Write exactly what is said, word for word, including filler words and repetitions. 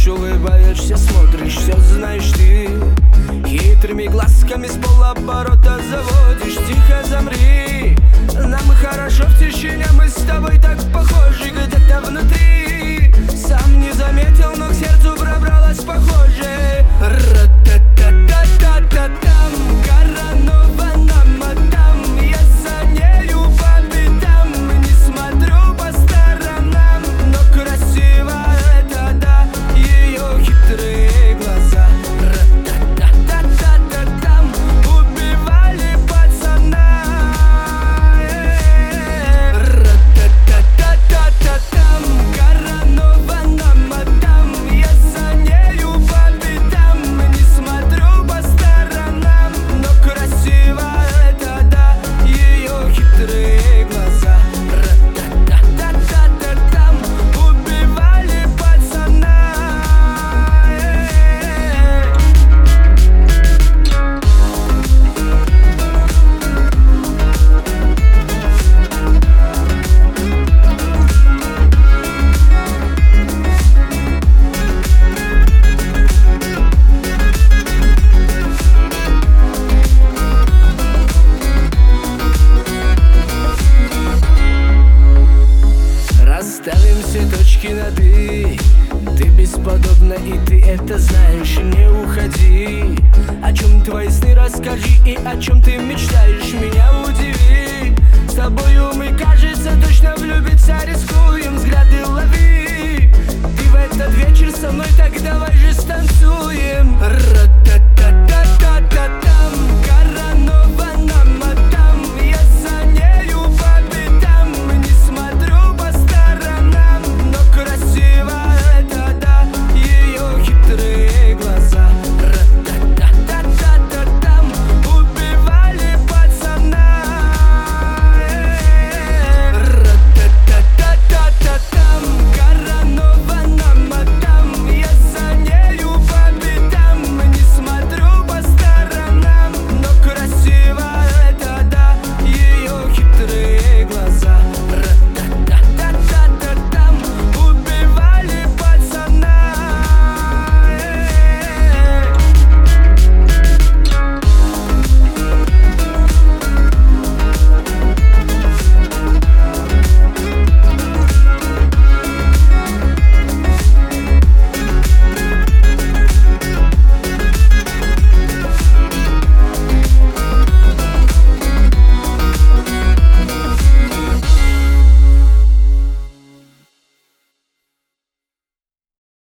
Ходишь, улыбаешься, смотришь, все знаешь ты. Хитрыми глазками с полоборота заводишь. Тихо замри, нам хорошо в тишине. Мы с тобой так похожи где-то внутри. Сам не заметил, но к сердцу пробралась похоже. Ра-та-та-та-та-та-там, коронована мадам. Я за нею по пятам, не смотрю по сторонам. Но красиво это да, ее хитрые глаза. Ра-та-та-та-та-та-там, убивали пацана. Ра-та-та-та-та-та-там, коронована мадам. Я за нею по пятам, не смотрю по сторонам. Но красиво это да, ее хитрые глаза. Ра-та-та-та-та-та-там, убивали пацана. Расставим все точки над «и». Ты бесподобна, и ты это знаешь. Не уходи. О чем твои сны расскажи, и о чем ты мечтаешь, меня удиви. С тобою мы, кажется, точно влюбиться рискуем. Взгляды лови.